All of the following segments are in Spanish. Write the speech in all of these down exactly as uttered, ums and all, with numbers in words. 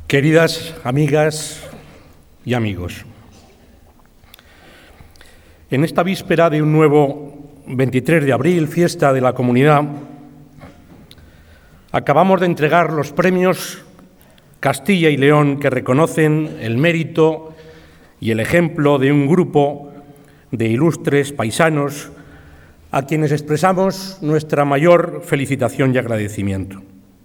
Queridas amigas y amigos, en esta víspera de un nuevo veintitrés de abril, fiesta de la Comunidad, acabamos de entregar los premios Castilla y León que reconocen el mérito y el ejemplo de un grupo de ilustres paisanos a quienes expresamos nuestra mayor felicitación y agradecimiento.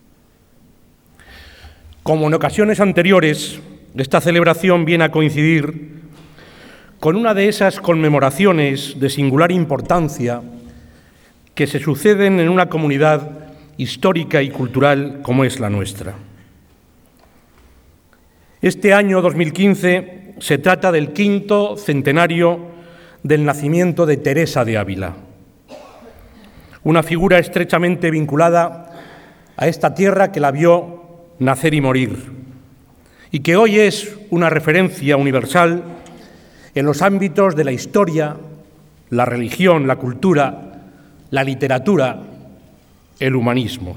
Como en ocasiones anteriores, esta celebración viene a coincidir con una de esas conmemoraciones de singular importancia que se suceden en una comunidad histórica y cultural como es la nuestra. Este año dos mil quince se trata del quinto centenario del nacimiento de Teresa de Ávila, una figura estrechamente vinculada a esta tierra que la vio nacer y morir, y que hoy es una referencia universal en los ámbitos de la historia, la religión, la cultura, la literatura, el humanismo.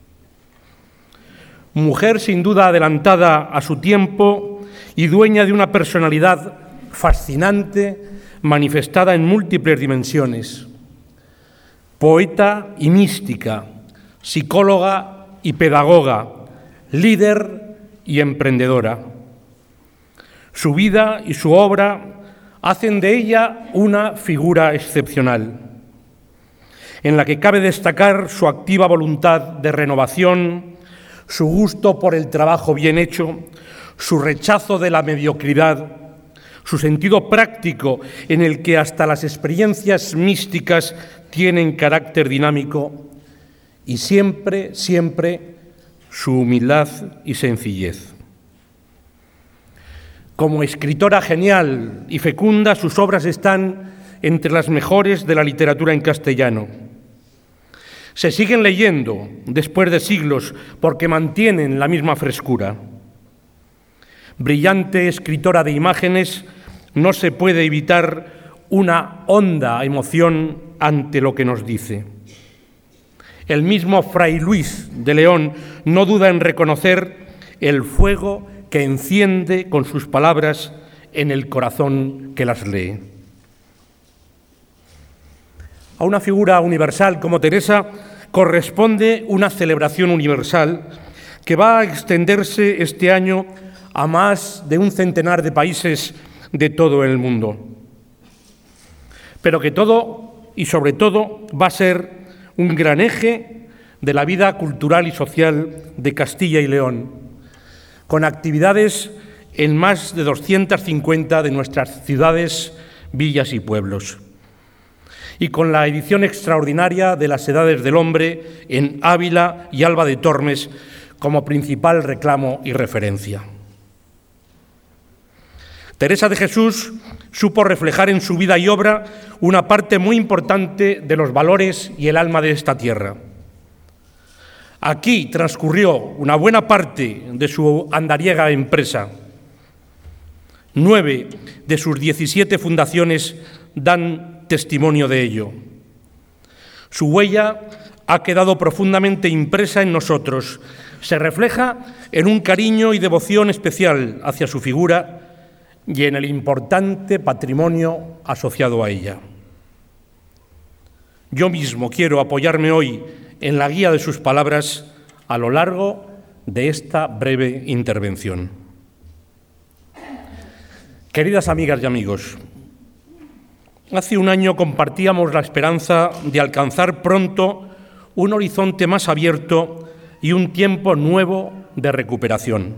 Mujer sin duda adelantada a su tiempo y dueña de una personalidad fascinante manifestada en múltiples dimensiones. Poeta y mística, psicóloga y pedagoga, líder y emprendedora. Su vida y su obra hacen de ella una figura excepcional, en la que cabe destacar su activa voluntad de renovación, su gusto por el trabajo bien hecho, su rechazo de la mediocridad, su sentido práctico en el que hasta las experiencias místicas tienen carácter dinámico y siempre, siempre su humildad y sencillez. Como escritora genial y fecunda, sus obras están entre las mejores de la literatura en castellano. Se siguen leyendo después de siglos porque mantienen la misma frescura. Brillante escritora de imágenes, no se puede evitar una honda emoción ante lo que nos dice. El mismo Fray Luis de León no duda en reconocer el fuego que enciende con sus palabras en el corazón que las lee. A una figura universal como Teresa corresponde una celebración universal que va a extenderse este año a más de un centenar de países de todo el mundo. Pero que todo y sobre todo va a ser un gran eje de la vida cultural y social de Castilla y León, con actividades en más de doscientas cincuenta de nuestras ciudades, villas y pueblos, y con la edición extraordinaria de las Edades del Hombre en Ávila y Alba de Tormes como principal reclamo y referencia. Teresa de Jesús supo reflejar en su vida y obra una parte muy importante de los valores y el alma de esta tierra. Aquí transcurrió una buena parte de su andariega empresa. Nueve de sus diecisiete fundaciones dan testimonio de ello. Su huella ha quedado profundamente impresa en nosotros. Se refleja en un cariño y devoción especial hacia su figura y en el importante patrimonio asociado a ella. Yo mismo quiero apoyarme hoy en la guía de sus palabras a lo largo de esta breve intervención. Queridas amigas y amigos, hace un año compartíamos la esperanza de alcanzar pronto un horizonte más abierto y un tiempo nuevo de recuperación.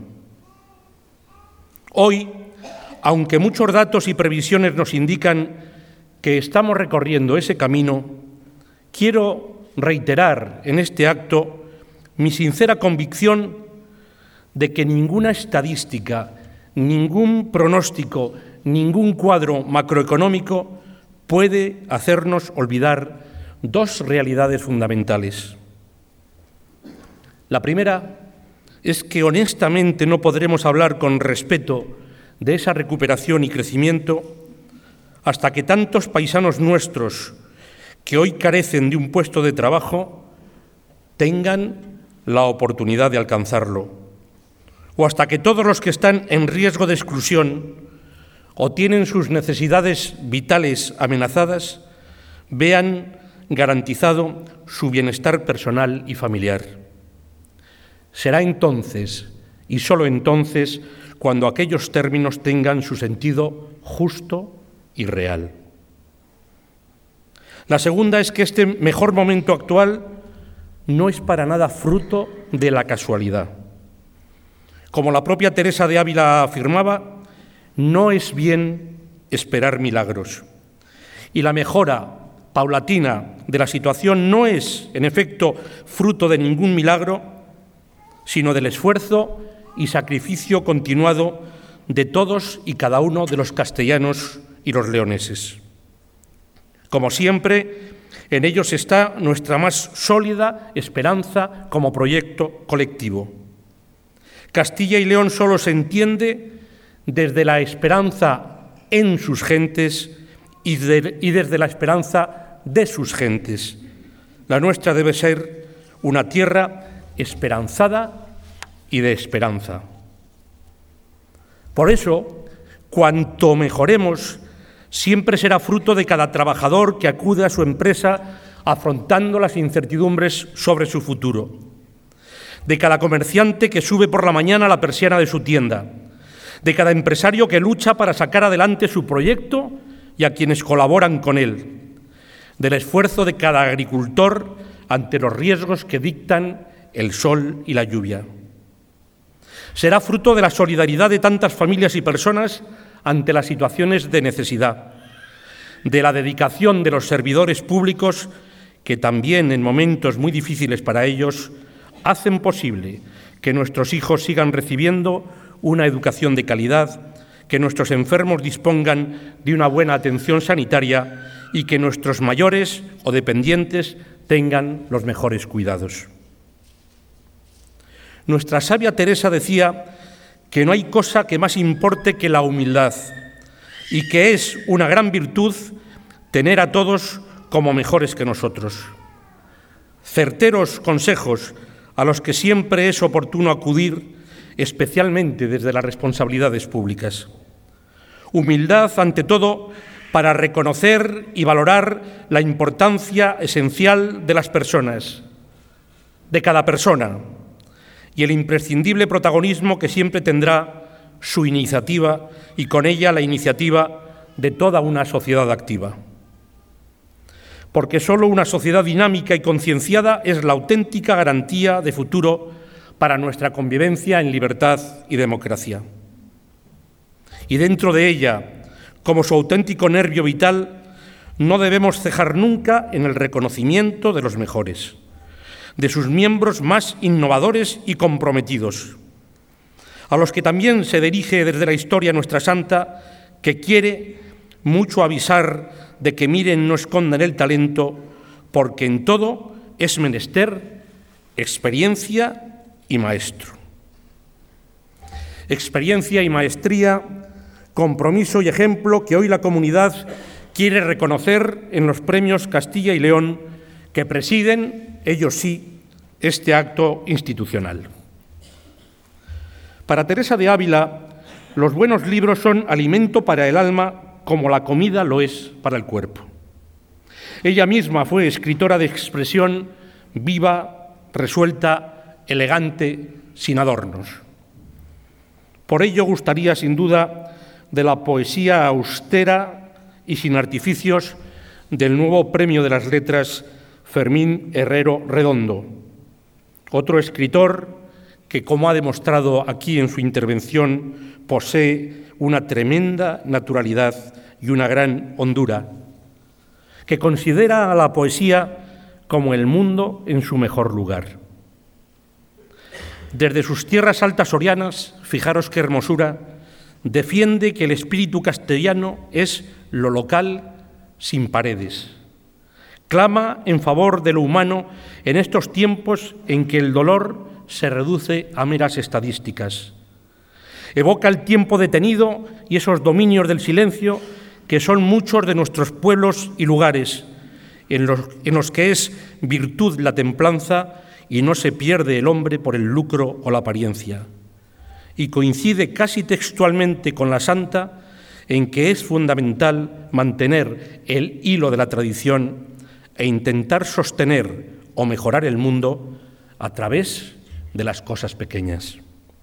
Hoy, aunque muchos datos y previsiones nos indican que estamos recorriendo ese camino, quiero reiterar en este acto mi sincera convicción de que ninguna estadística, ningún pronóstico, ningún cuadro macroeconómico puede hacernos olvidar dos realidades fundamentales. La primera es que honestamente no podremos hablar con respeto de esa recuperación y crecimiento hasta que tantos paisanos nuestros que hoy carecen de un puesto de trabajo tengan la oportunidad de alcanzarlo, o hasta que todos los que están en riesgo de exclusión o tienen sus necesidades vitales amenazadas vean garantizado su bienestar personal y familiar. Será entonces, y solo entonces, cuando aquellos términos tengan su sentido justo y real. La segunda es que este mejor momento actual no es para nada fruto de la casualidad. Como la propia Teresa de Ávila afirmaba, no es bien esperar milagros. Y la mejora paulatina de la situación no es, en efecto, fruto de ningún milagro, sino del esfuerzo y sacrificio continuado de todos y cada uno de los castellanos y los leoneses. Como siempre, en ellos está nuestra más sólida esperanza como proyecto colectivo. Castilla y León solo se entiende desde la esperanza en sus gentes y, de, y desde la esperanza de sus gentes. La nuestra debe ser una tierra esperanzada y de esperanza. Por eso, cuanto mejoremos, siempre será fruto de cada trabajador que acude a su empresa afrontando las incertidumbres sobre su futuro, de cada comerciante que sube por la mañana la persiana de su tienda, de cada empresario que lucha para sacar adelante su proyecto y a quienes colaboran con él, del esfuerzo de cada agricultor ante los riesgos que dictan el sol y la lluvia. Será fruto de la solidaridad de tantas familias y personas ante las situaciones de necesidad, de la dedicación de los servidores públicos que también en momentos muy difíciles para ellos hacen posible que nuestros hijos sigan recibiendo una educación de calidad, que nuestros enfermos dispongan de una buena atención sanitaria y que nuestros mayores o dependientes tengan los mejores cuidados. Nuestra sabia Teresa decía que no hay cosa que más importe que la humildad y que es una gran virtud tener a todos como mejores que nosotros. Certeros consejos a los que siempre es oportuno acudir, especialmente desde las responsabilidades públicas. Humildad, ante todo, para reconocer y valorar la importancia esencial de las personas, de cada persona, y el imprescindible protagonismo que siempre tendrá su iniciativa y con ella la iniciativa de toda una sociedad activa. Porque solo una sociedad dinámica y concienciada es la auténtica garantía de futuro para nuestra convivencia en libertad y democracia. Y dentro de ella, como su auténtico nervio vital, no debemos cejar nunca en el reconocimiento de los mejores, de sus miembros más innovadores y comprometidos, a los que también se dirige desde la historia nuestra santa, que quiere mucho avisar de que miren no escondan el talento, porque en todo es menester experiencia y maestro. Experiencia y maestría, compromiso y ejemplo que hoy la comunidad quiere reconocer en los premios Castilla y León que presiden, ellos sí, este acto institucional. Para Teresa de Ávila, los buenos libros son alimento para el alma como la comida lo es para el cuerpo. Ella misma fue escritora de expresión viva, resuelta, elegante, sin adornos. Por ello gustaría, sin duda, de la poesía austera y sin artificios del nuevo Premio de las Letras Fermín Herrero Redondo, otro escritor que, como ha demostrado aquí en su intervención, posee una tremenda naturalidad y una gran hondura, que considera a la poesía como el mundo en su mejor lugar. Desde sus tierras altas sorianas, fijaros qué hermosura, defiende que el espíritu castellano es lo local sin paredes. Clama en favor de lo humano en estos tiempos en que el dolor se reduce a meras estadísticas. Evoca el tiempo detenido y esos dominios del silencio que son muchos de nuestros pueblos y lugares, en los, en los que es virtud la templanza y no se pierde el hombre por el lucro o la apariencia. y coincide casi textualmente con la santa en que es fundamental mantener el hilo de la tradición e intentar sostener o mejorar el mundo a través de las cosas pequeñas.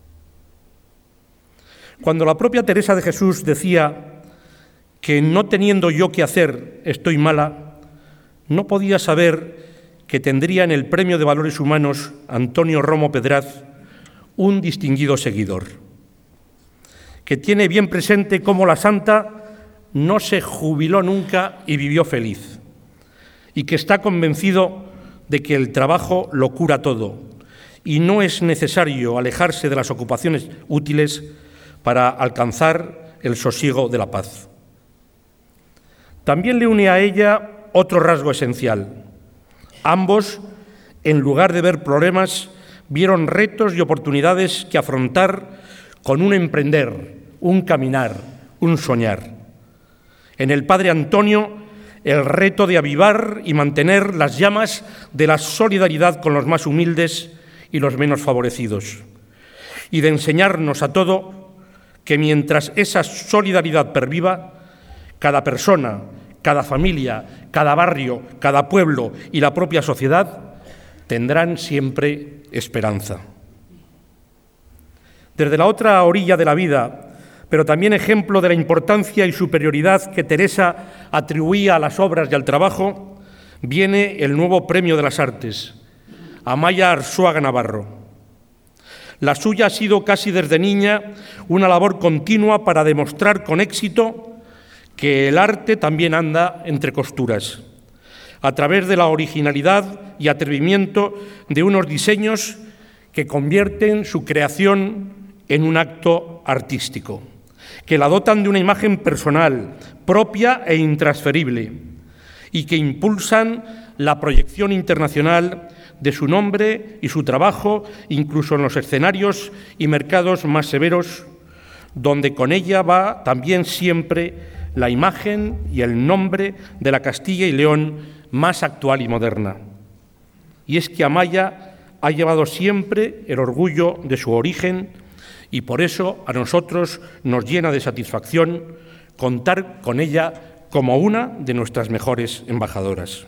Cuando la propia Teresa de Jesús decía que no teniendo yo qué hacer estoy mala, no podía saber que tendría en el Premio de Valores Humanos Antonio Romo Pedraz un distinguido seguidor, que tiene bien presente cómo la santa no se jubiló nunca y vivió feliz, y que está convencido de que el trabajo lo cura todo y no es necesario alejarse de las ocupaciones útiles para alcanzar el sosiego de la paz. También le une a ella otro rasgo esencial. Ambos, en lugar de ver problemas, vieron retos y oportunidades que afrontar con un emprender, un caminar, un soñar. En el padre Antonio, el reto de avivar y mantener las llamas de la solidaridad con los más humildes y los menos favorecidos, y de enseñarnos a todo que mientras esa solidaridad perviva, cada persona, cada familia, cada barrio, cada pueblo y la propia sociedad tendrán siempre esperanza. Desde la otra orilla de la vida, pero también ejemplo de la importancia y superioridad que Teresa atribuía a las obras y al trabajo, viene el nuevo Premio de las Artes, Amaia Arzuaga Navarro. La suya ha sido casi desde niña una labor continua para demostrar con éxito que el arte también anda entre costuras, a través de la originalidad y atrevimiento de unos diseños que convierten su creación en un acto artístico, que la dotan de una imagen personal, propia e intransferible, y que impulsan la proyección internacional de su nombre y su trabajo, incluso en los escenarios y mercados más severos, donde con ella va también siempre la imagen y el nombre de la Castilla y León más actual y moderna. Y es que Amaia ha llevado siempre el orgullo de su origen y por eso a nosotros nos llena de satisfacción contar con ella como una de nuestras mejores embajadoras.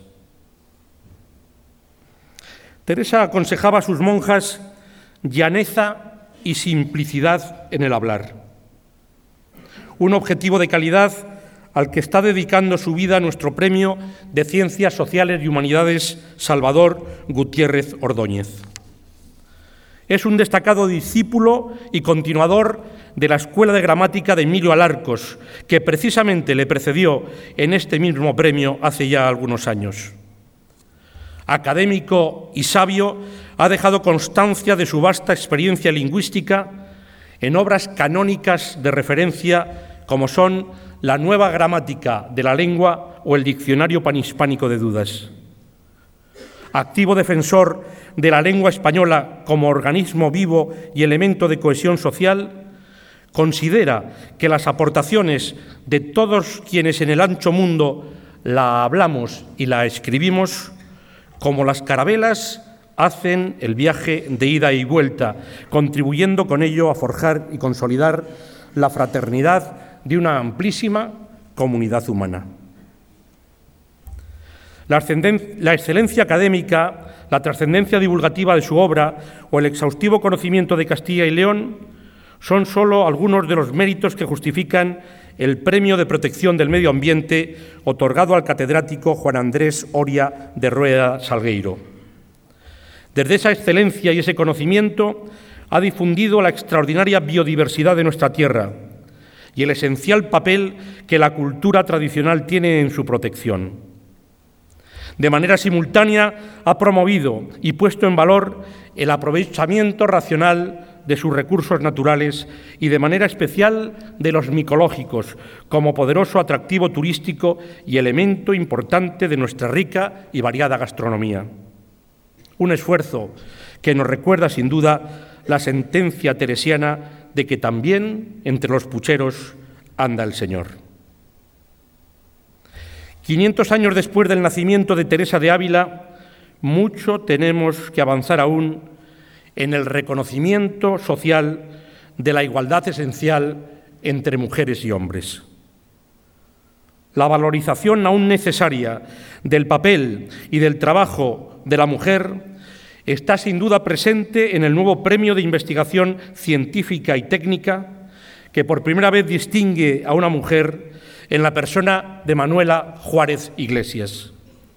Teresa aconsejaba a sus monjas llaneza y simplicidad en el hablar, un objetivo de calidad al que está dedicando su vida nuestro Premio de Ciencias Sociales y Humanidades Salvador Gutiérrez Ordóñez. Es un destacado discípulo y continuador de la Escuela de Gramática de Emilio Alarcos, que precisamente le precedió en este mismo premio hace ya algunos años. Académico y sabio, ha dejado constancia de su vasta experiencia lingüística en obras canónicas de referencia como son la Nueva Gramática de la Lengua o el Diccionario Panhispánico de Dudas. Activo defensor de la lengua española como organismo vivo y elemento de cohesión social, considera que las aportaciones de todos quienes en el ancho mundo la hablamos y la escribimos, como las carabelas, hacen el viaje de ida y vuelta, contribuyendo con ello a forjar y consolidar la fraternidad de una amplísima comunidad humana. La, la excelencia académica, la trascendencia divulgativa de su obra o el exhaustivo conocimiento de Castilla y León son solo algunos de los méritos que justifican el Premio de Protección del Medio Ambiente otorgado al catedrático Juan Andrés Oria de Rueda Salgueiro. Desde esa excelencia y ese conocimiento ha difundido la extraordinaria biodiversidad de nuestra tierra y el esencial papel que la cultura tradicional tiene en su protección. De manera simultánea ha promovido y puesto en valor el aprovechamiento racional de sus recursos naturales y de manera especial de los micológicos como poderoso atractivo turístico y elemento importante de nuestra rica y variada gastronomía. Un esfuerzo que nos recuerda sin duda la sentencia teresiana de que también entre los pucheros anda el Señor. quinientos años después del nacimiento de Teresa de Ávila, mucho tenemos que avanzar aún en el reconocimiento social de la igualdad esencial entre mujeres y hombres. La valorización aún necesaria del papel y del trabajo de la mujer está sin duda presente en el nuevo Premio de Investigación Científica y Técnica que por primera vez distingue a una mujer en la persona de Manuela Juárez Iglesias.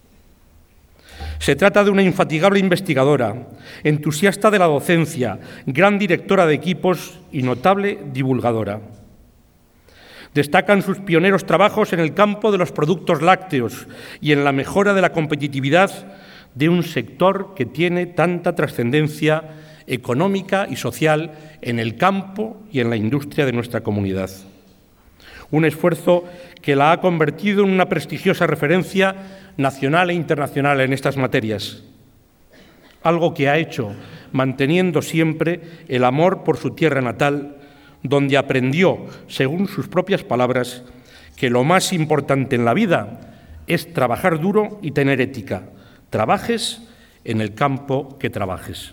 Se trata de una infatigable investigadora, entusiasta de la docencia, gran directora de equipos y notable divulgadora. Destacan sus pioneros trabajos en el campo de los productos lácteos y en la mejora de la competitividad de un sector que tiene tanta trascendencia económica y social en el campo y en la industria de nuestra comunidad. Un esfuerzo que la ha convertido en una prestigiosa referencia nacional e internacional en estas materias, algo que ha hecho manteniendo siempre el amor por su tierra natal, donde aprendió, según sus propias palabras, que lo más importante en la vida es trabajar duro y tener ética, trabajes en el campo que trabajes.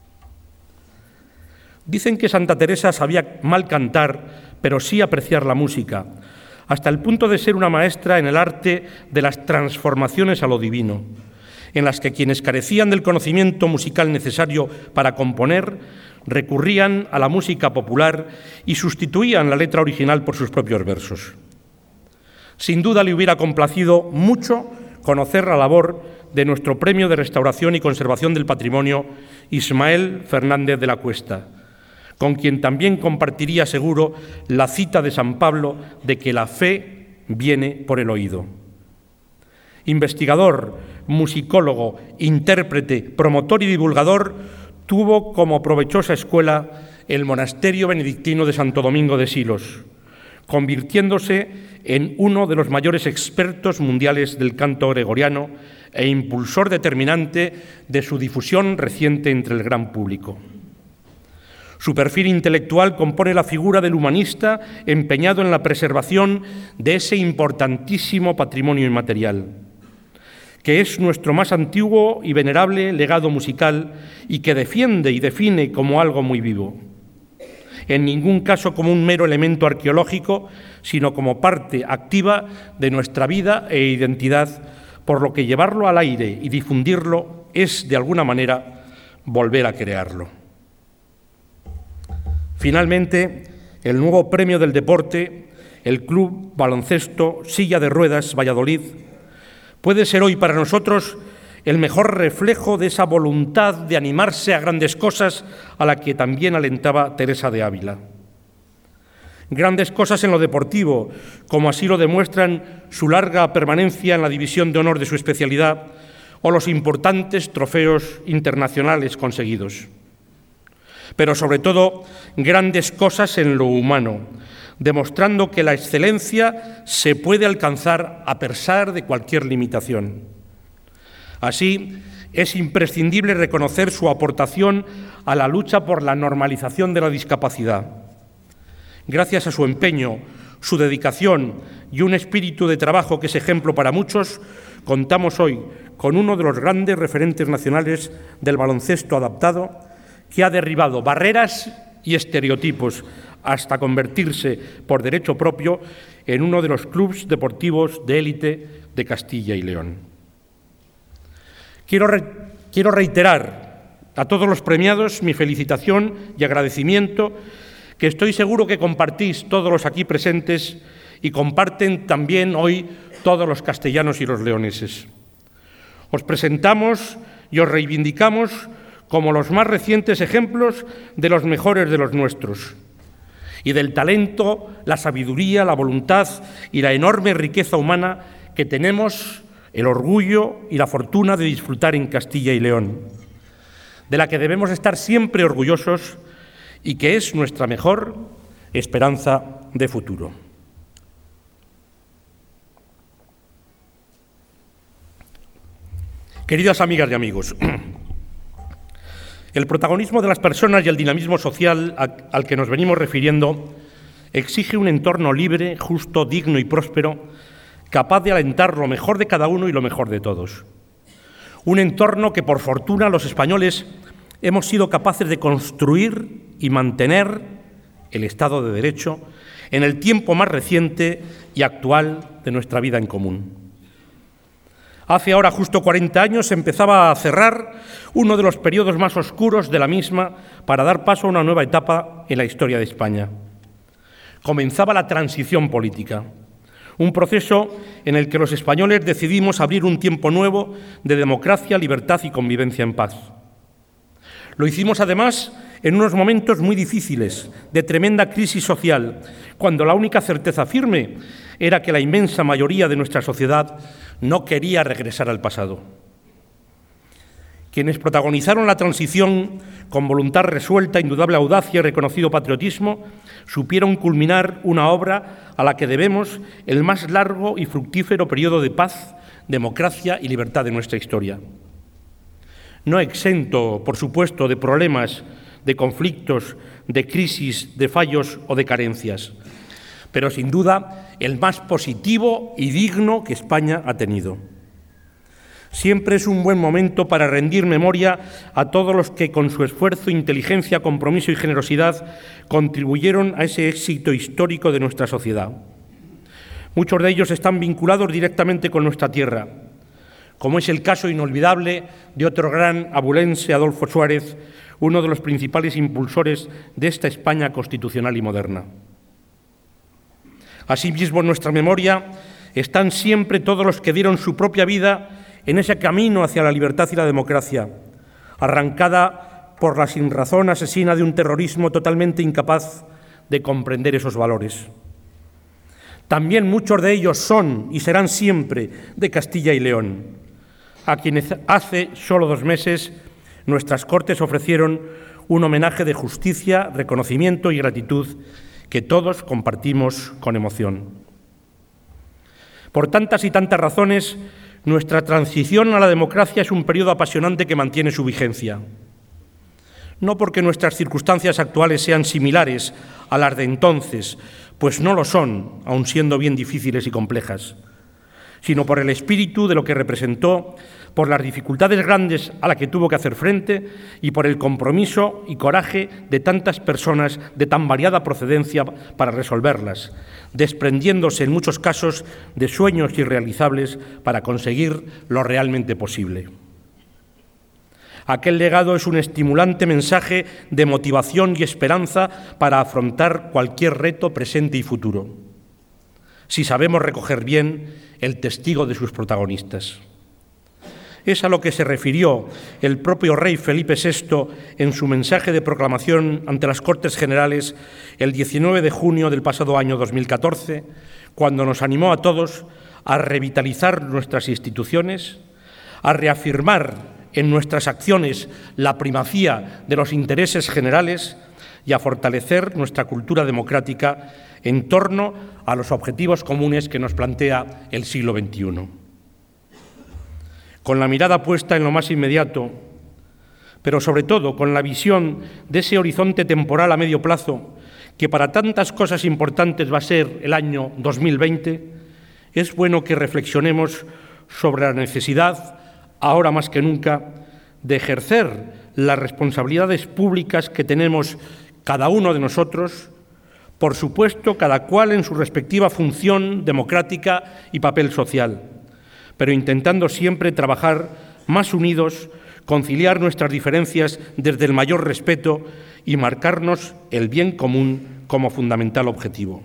Dicen que Santa Teresa sabía mal cantar, pero sí apreciar la música, hasta el punto de ser una maestra en el arte de las transformaciones a lo divino, en las que quienes carecían del conocimiento musical necesario para componer recurrían a la música popular y sustituían la letra original por sus propios versos. Sin duda le hubiera complacido mucho conocer la labor de nuestro Premio de Restauración y Conservación del Patrimonio, Ismael Fernández de la Cuesta, con quien también compartiría seguro la cita de San Pablo de que la fe viene por el oído. Investigador, musicólogo, intérprete, promotor y divulgador, tuvo como provechosa escuela el monasterio benedictino de Santo Domingo de Silos, convirtiéndose en uno de los mayores expertos mundiales del canto gregoriano e impulsor determinante de su difusión reciente entre el gran público. Su perfil intelectual compone la figura del humanista empeñado en la preservación de ese importantísimo patrimonio inmaterial, que es nuestro más antiguo y venerable legado musical y que defiende y define como algo muy vivo. En ningún caso como un mero elemento arqueológico, sino como parte activa de nuestra vida e identidad, por lo que llevarlo al aire y difundirlo es, de alguna manera, volver a crearlo. Finalmente, el nuevo premio del deporte, el Club Baloncesto Silla de Ruedas Valladolid, puede ser hoy para nosotros el mejor reflejo de esa voluntad de animarse a grandes cosas a la que también alentaba Teresa de Ávila. Grandes cosas en lo deportivo, como así lo demuestran su larga permanencia en la división de honor de su especialidad o los importantes trofeos internacionales conseguidos. Pero sobre todo, grandes cosas en lo humano, demostrando que la excelencia se puede alcanzar a pesar de cualquier limitación. Así, es imprescindible reconocer su aportación a la lucha por la normalización de la discapacidad. Gracias a su empeño, su dedicación y un espíritu de trabajo que es ejemplo para muchos, contamos hoy con uno de los grandes referentes nacionales del baloncesto adaptado, que ha derribado barreras y estereotipos hasta convertirse, por derecho propio, en uno de los clubes deportivos de élite de Castilla y León. Quiero, re quiero reiterar a todos los premiados mi felicitación y agradecimiento, que estoy seguro que compartís todos los aquí presentes y comparten también hoy todos los castellanos y los leoneses. Os presentamos y os reivindicamos como los más recientes ejemplos de los mejores de los nuestros, y del talento, la sabiduría, la voluntad y la enorme riqueza humana que tenemos el orgullo y la fortuna de disfrutar en Castilla y León, de la que debemos estar siempre orgullosos y que es nuestra mejor esperanza de futuro. Queridas amigas y amigos, el protagonismo de las personas y el dinamismo social al que nos venimos refiriendo exige un entorno libre, justo, digno y próspero, capaz de alentar lo mejor de cada uno y lo mejor de todos. Un entorno que, por fortuna, los españoles hemos sido capaces de construir y mantener el Estado de Derecho, en el tiempo más reciente y actual de nuestra vida en común. Hace ahora justo cuarenta años se empezaba a cerrar uno de los periodos más oscuros de la misma para dar paso a una nueva etapa en la historia de España. Comenzaba la transición política, un proceso en el que los españoles decidimos abrir un tiempo nuevo de democracia, libertad y convivencia en paz. Lo hicimos, además, en unos momentos muy difíciles, de tremenda crisis social, cuando la única certeza firme era que la inmensa mayoría de nuestra sociedad no quería regresar al pasado. Quienes protagonizaron la transición con voluntad resuelta, indudable audacia y reconocido patriotismo, supieron culminar una obra a la que debemos el más largo y fructífero periodo de paz, democracia y libertad de nuestra historia. No exento, por supuesto, de problemas, de conflictos, de crisis, de fallos o de carencias, pero sin duda el más positivo y digno que España ha tenido. Siempre es un buen momento para rendir memoria a todos los que con su esfuerzo, inteligencia, compromiso y generosidad contribuyeron a ese éxito histórico de nuestra sociedad. Muchos de ellos están vinculados directamente con nuestra tierra, como es el caso inolvidable de otro gran abulense, Adolfo Suárez, uno de los principales impulsores de esta España constitucional y moderna. Asimismo, en nuestra memoria están siempre todos los que dieron su propia vida en ese camino hacia la libertad y la democracia, arrancada por la sinrazón asesina de un terrorismo totalmente incapaz de comprender esos valores. También muchos de ellos son y serán siempre de Castilla y León, a quienes hace solo dos meses nuestras Cortes ofrecieron un homenaje de justicia, reconocimiento y gratitud que todos compartimos con emoción. Por tantas y tantas razones, nuestra transición a la democracia es un periodo apasionante que mantiene su vigencia. No porque nuestras circunstancias actuales sean similares a las de entonces, pues no lo son, aun siendo bien difíciles y complejas, sino por el espíritu de lo que representó, por las dificultades grandes a las que tuvo que hacer frente y por el compromiso y coraje de tantas personas de tan variada procedencia para resolverlas, desprendiéndose en muchos casos de sueños irrealizables para conseguir lo realmente posible. Aquel legado es un estimulante mensaje de motivación y esperanza para afrontar cualquier reto presente y futuro, si sabemos recoger bien el testigo de sus protagonistas. Es a lo que se refirió el propio rey Felipe sexto en su mensaje de proclamación ante las Cortes Generales el diecinueve de junio del pasado año dos mil catorce, cuando nos animó a todos a revitalizar nuestras instituciones, a reafirmar en nuestras acciones la primacía de los intereses generales y a fortalecer nuestra cultura democrática en torno a los objetivos comunes que nos plantea el siglo veintiuno. Con la mirada puesta en lo más inmediato, pero sobre todo con la visión de ese horizonte temporal a medio plazo, que para tantas cosas importantes va a ser el año dos mil veinte, es bueno que reflexionemos sobre la necesidad, ahora más que nunca, de ejercer las responsabilidades públicas que tenemos cada uno de nosotros, por supuesto, cada cual en su respectiva función democrática y papel social, pero intentando siempre trabajar más unidos, conciliar nuestras diferencias desde el mayor respeto y marcarnos el bien común como fundamental objetivo.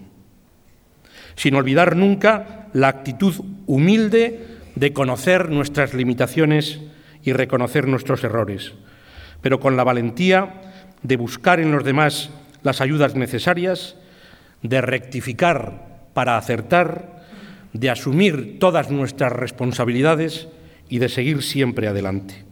Sin olvidar nunca la actitud humilde de conocer nuestras limitaciones y reconocer nuestros errores, pero con la valentía de buscar en los demás las ayudas necesarias, de rectificar para acertar, de asumir todas nuestras responsabilidades y de seguir siempre adelante.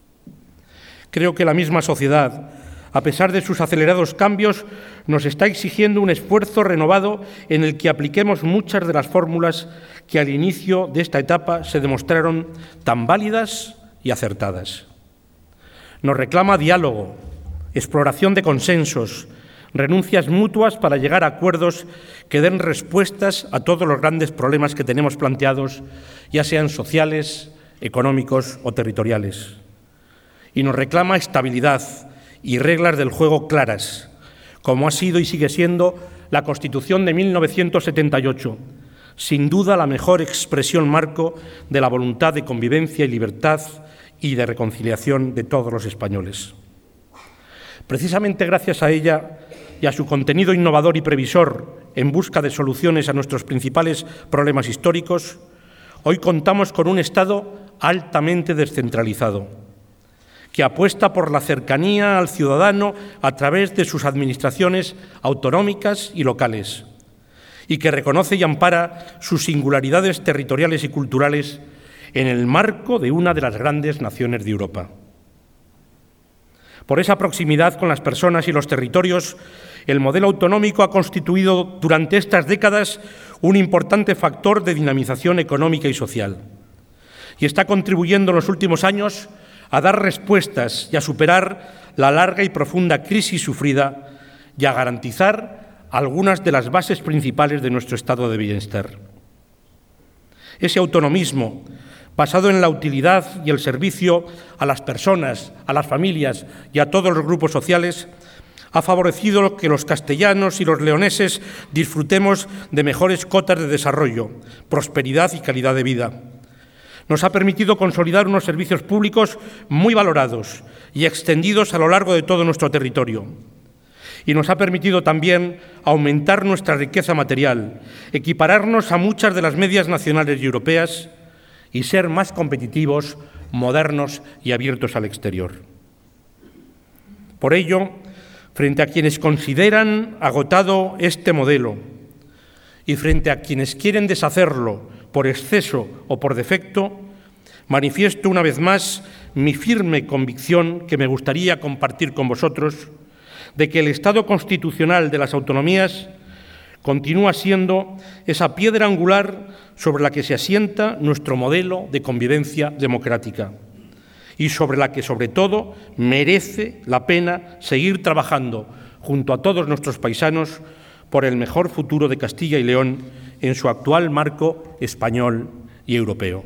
Creo que la misma sociedad, a pesar de sus acelerados cambios, nos está exigiendo un esfuerzo renovado en el que apliquemos muchas de las fórmulas que al inicio de esta etapa se demostraron tan válidas y acertadas. Nos reclama diálogo, exploración de consensos, renuncias mutuas para llegar a acuerdos que den respuestas a todos los grandes problemas que tenemos planteados, ya sean sociales, económicos o territoriales. Y nos reclama estabilidad y reglas del juego claras, como ha sido y sigue siendo la Constitución de mil novecientos setenta y ocho, sin duda la mejor expresión marco de la voluntad de convivencia y libertad y de reconciliación de todos los españoles. Precisamente gracias a ella y a su contenido innovador y previsor en busca de soluciones a nuestros principales problemas históricos, hoy contamos con un Estado altamente descentralizado, que apuesta por la cercanía al ciudadano a través de sus administraciones autonómicas y locales, y que reconoce y ampara sus singularidades territoriales y culturales en el marco de una de las grandes naciones de Europa. Por esa proximidad con las personas y los territorios, el modelo autonómico ha constituido durante estas décadas un importante factor de dinamización económica y social, y está contribuyendo en los últimos años a dar respuestas y a superar la larga y profunda crisis sufrida y a garantizar algunas de las bases principales de nuestro estado de bienestar. Ese autonomismo, basado en la utilidad y el servicio a las personas, a las familias y a todos los grupos sociales, ha favorecido que los castellanos y los leoneses disfrutemos de mejores cotas de desarrollo, prosperidad y calidad de vida. Nos ha permitido consolidar unos servicios públicos muy valorados y extendidos a lo largo de todo nuestro territorio. Y nos ha permitido también aumentar nuestra riqueza material, equipararnos a muchas de las medias nacionales y europeas y ser más competitivos, modernos y abiertos al exterior. Por ello, frente a quienes consideran agotado este modelo y frente a quienes quieren deshacerlo por exceso o por defecto, manifiesto una vez más mi firme convicción, que me gustaría compartir con vosotros, de que el Estado constitucional de las autonomías continúa siendo esa piedra angular sobre la que se asienta nuestro modelo de convivencia democrática y sobre la que, sobre todo, merece la pena seguir trabajando junto a todos nuestros paisanos por el mejor futuro de Castilla y León en su actual marco español y europeo.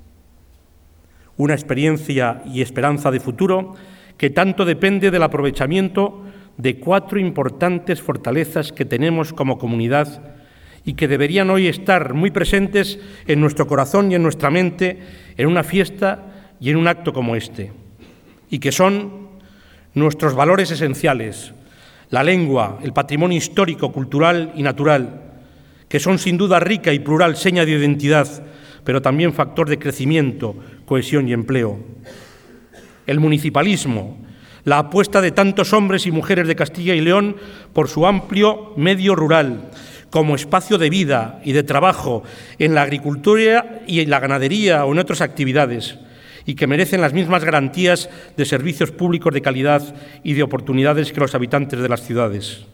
Una experiencia y esperanza de futuro que tanto depende del aprovechamiento de cuatro importantes fortalezas que tenemos como comunidad y que deberían hoy estar muy presentes en nuestro corazón y en nuestra mente en una fiesta y en un acto como este, y que son nuestros valores esenciales, la lengua, el patrimonio histórico, cultural y natural, que son sin duda rica y plural seña de identidad, pero también factor de crecimiento, cohesión y empleo. El municipalismo, la apuesta de tantos hombres y mujeres de Castilla y León por su amplio medio rural, como espacio de vida y de trabajo en la agricultura y en la ganadería o en otras actividades, y que merecen las mismas garantías de servicios públicos de calidad y de oportunidades que los habitantes de las ciudades.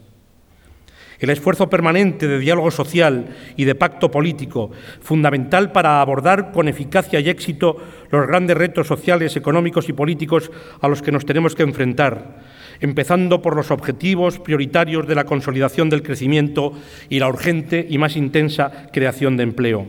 El esfuerzo permanente de diálogo social y de pacto político, fundamental para abordar con eficacia y éxito los grandes retos sociales, económicos y políticos a los que nos tenemos que enfrentar, empezando por los objetivos prioritarios de la consolidación del crecimiento y la urgente y más intensa creación de empleo.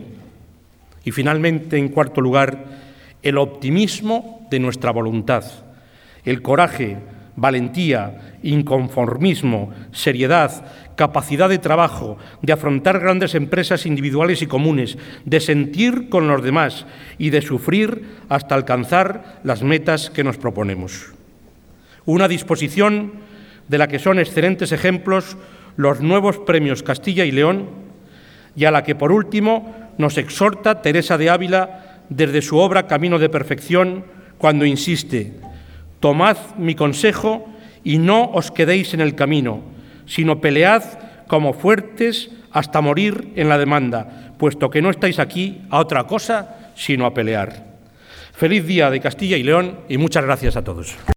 Y finalmente, en cuarto lugar, el optimismo de nuestra voluntad, el coraje, valentía, inconformismo, seriedad, capacidad de trabajo, de afrontar grandes empresas individuales y comunes, de sentir con los demás y de sufrir hasta alcanzar las metas que nos proponemos. Una disposición de la que son excelentes ejemplos los nuevos premios Castilla y León y a la que, por último, nos exhorta Teresa de Ávila desde su obra Camino de Perfección, cuando insiste: tomad mi consejo y no os quedéis en el camino, sino pelead como fuertes hasta morir en la demanda, puesto que no estáis aquí a otra cosa sino a pelear. Feliz día de Castilla y León y muchas gracias a todos.